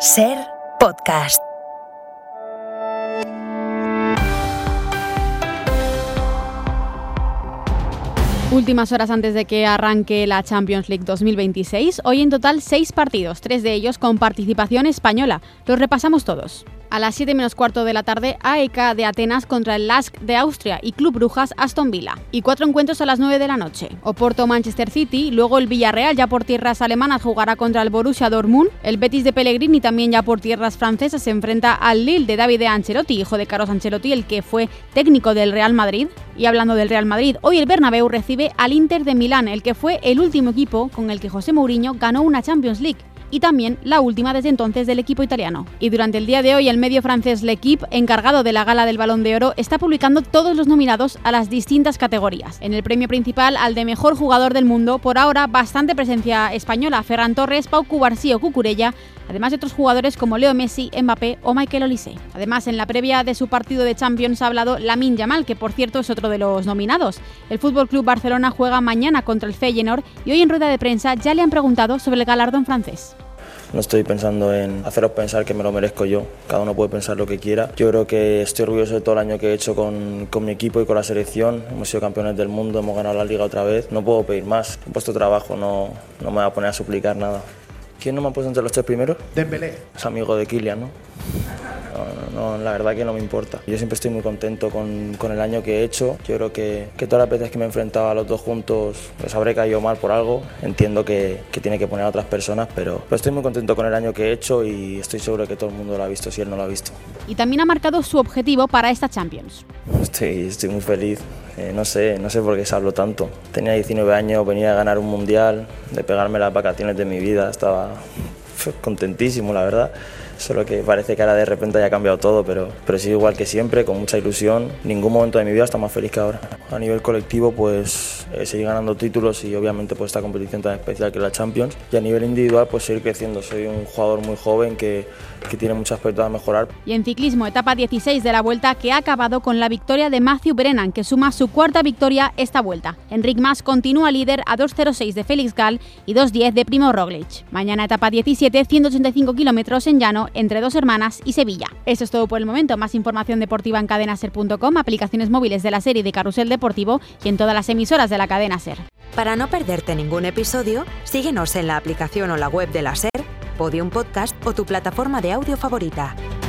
SER Podcast. Últimas horas antes de que arranque la Champions League 2026. Hoy en total 6 partidos, 3 de ellos con participación española. Los repasamos todos. A las 7 menos cuarto de la tarde, AEK de Atenas contra el LASK de Austria y Club Brujas Aston Villa. Y 4 encuentros a las 9 de la noche. Oporto Manchester City, luego el Villarreal ya por tierras alemanas jugará contra el Borussia Dortmund. El Betis de Pellegrini también ya por tierras francesas se enfrenta al Lille de Davide Ancelotti, hijo de Carlos Ancelotti, el que fue técnico del Real Madrid. Y hablando del Real Madrid, hoy el Bernabéu recibe al Inter de Milán, el que fue el último equipo con el que José Mourinho ganó una Champions League. Y también la última desde entonces del equipo italiano. Y durante el día de hoy, el medio francés L'Équipe, encargado de la gala del Balón de Oro, está publicando todos los nominados a las distintas categorías. En el premio principal, al de mejor jugador del mundo, por ahora bastante presencia española: Ferran Torres, Pau Cubarsí o Cucurella, además de otros jugadores como Leo Messi, Mbappé o Michael Olise. Además, en la previa de su partido de Champions ha hablado Lamine Yamal, que por cierto es otro de los nominados. El FC Barcelona juega mañana contra el Feyenoord y hoy en rueda de prensa ya le han preguntado sobre el galardón francés. No estoy pensando en haceros pensar que me lo merezco yo, cada uno puede pensar lo que quiera. Yo creo que estoy orgulloso de todo el año que he hecho con mi equipo y con la selección. Hemos sido campeones del mundo, hemos ganado la Liga otra vez. No puedo pedir más, he puesto trabajo, no me voy a poner a suplicar nada. ¿Quién no me ha puesto entre los 3 primeros? Dembélé. Es amigo de Kylian, ¿no? No, la verdad que no me importa. Yo siempre estoy muy contento con el año que he hecho. Yo creo que todas las veces que me he enfrentado a los dos juntos les habré caído mal por algo. Entiendo que tiene que poner a otras personas, pero estoy muy contento con el año que he hecho y estoy seguro que todo el mundo lo ha visto si él no lo ha visto. Y también ha marcado su objetivo para esta Champions. Estoy muy feliz. No sé por qué se habló tanto. Tenía 19 años, venía a ganar un mundial, de pegarme las vacaciones de mi vida. Estaba contentísimo, la verdad. Solo que parece que ahora de repente haya cambiado todo, pero sigo igual que siempre, con mucha ilusión. Ningún momento de mi vida está más feliz que ahora. A nivel colectivo, pues seguir ganando títulos y obviamente pues esta competición tan especial que es la Champions. Y a nivel individual, pues seguir creciendo. Soy un jugador muy joven que tiene mucho aspecto a mejorar. Y en ciclismo, etapa 16 de la Vuelta, que ha acabado con la victoria de Matthew Brennan, que suma su 4ª victoria esta Vuelta. Enric Mas continúa líder a 2:06 de Félix Gall y 2:10 de Primo Roglic. Mañana etapa 17, 185 kilómetros en llano entre Dos Hermanas y Sevilla. Eso es todo por el momento. Más información deportiva en cadenaser.com, aplicaciones móviles de la SER y de Carrusel Deportivo y en todas las emisoras de la cadena SER. Para no perderte ningún episodio, síguenos en la aplicación o la web de la SER, Podium Podcast o tu plataforma de audio favorita.